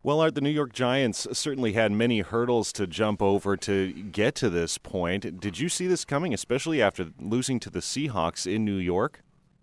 Well, Art, the New York Giants certainly had many hurdles to jump over to get to this point. Did you see this coming, especially after losing to the Seahawks in New York?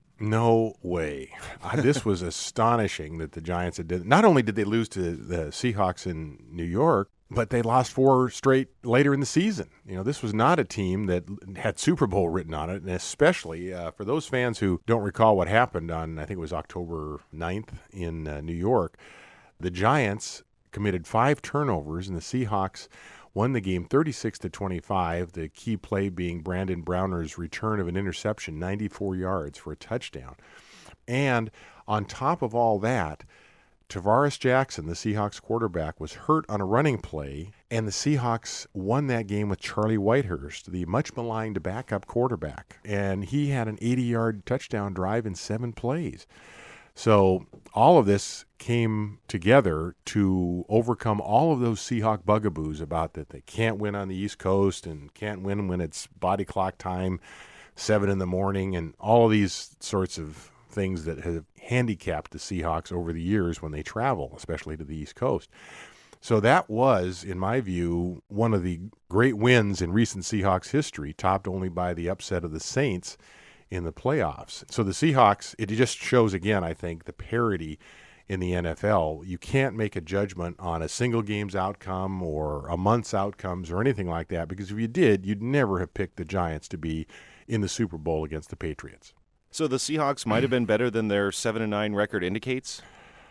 No way. This was astonishing that the Giants had not only did they lose to the Seahawks in New York, but they lost 4 straight later in the season. This was not a team that had Super Bowl written on it, and especially for those fans who don't recall what happened on, I think it was October 9th in New York, the Giants committed 5 turnovers, and the Seahawks won the game 36-25, the key play being Brandon Browner's return of an interception, 94 yards for a touchdown. And on top of all that, Tavares Jackson, the Seahawks quarterback, was hurt on a running play, and the Seahawks won that game with Charlie Whitehurst, the much-maligned backup quarterback. And he had an 80-yard touchdown drive in 7 plays. So all of this came together to overcome all of those Seahawk bugaboos about that they can't win on the East Coast and can't win when it's body clock time, 7 in the morning, and all of these sorts of things that have handicapped the Seahawks over the years when they travel, especially to the East Coast. So that was, in my view, one of the great wins in recent Seahawks history, topped only by the upset of the Saints in the playoffs. So the Seahawks, it just shows again, I think, the parity in the NFL. You can't make a judgment on a single game's outcome or a month's outcomes or anything like that, because if you did, you'd never have picked the Giants to be in the Super Bowl against the Patriots. So the Seahawks might have been better than their 7-9 record indicates?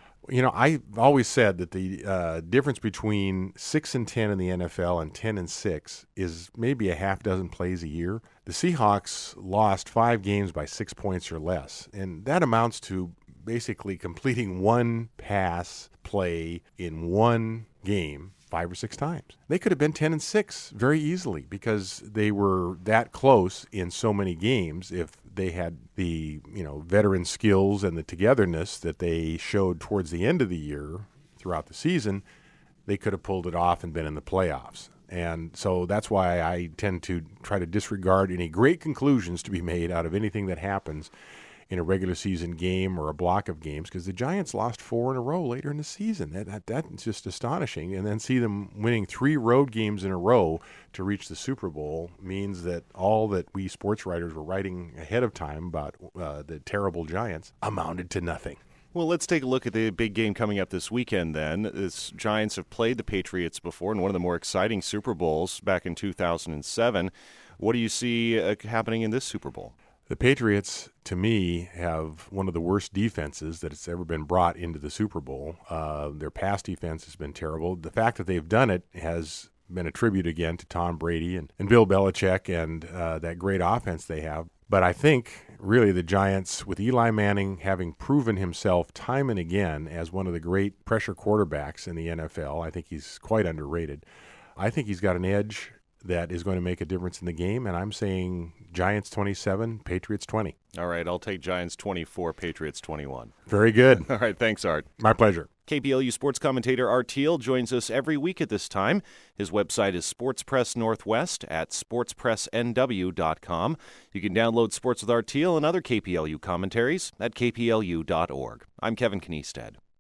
I've always said that the difference between 6-10 in the NFL and 10-6 is maybe a half dozen plays a year. The Seahawks lost 5 games by 6 points or less, and that amounts to basically completing one pass play in one game 5 or 6 times. They could have been 10-6 very easily because they were that close in so many games. If they had the veteran skills and the togetherness that they showed towards the end of the year throughout the season, they could have pulled it off and been in the playoffs. And so that's why I tend to try to disregard any great conclusions to be made out of anything that happens in a regular season game or a block of games, because the Giants lost 4 in a row later in the season. That's just astonishing. And then see them winning 3 road games in a row to reach the Super Bowl means that all that we sports writers were writing ahead of time about the terrible Giants amounted to nothing. Well, let's take a look at the big game coming up this weekend then. The Giants have played the Patriots before in one of the more exciting Super Bowls back in 2007. What do you see happening in this Super Bowl? The Patriots, to me, have one of the worst defenses that has ever been brought into the Super Bowl. Their pass defense has been terrible. The fact that they've done it has been a tribute again to Tom Brady and Bill Belichick and that great offense they have. But I think, really, the Giants, with Eli Manning having proven himself time and again as one of the great pressure quarterbacks in the NFL, I think he's quite underrated. I think he's got an edge that is going to make a difference in the game, and I'm saying Giants 27, Patriots 20. All right, I'll take Giants 24, Patriots 21. Very good. All right, thanks, Art. My pleasure. KPLU sports commentator Art Thiel joins us every week at this time. His website is Sports Press Northwest at sportspressnw.com. You can download Sports with Art Thiel and other KPLU commentaries at kplu.org. I'm Kevin Kniestead.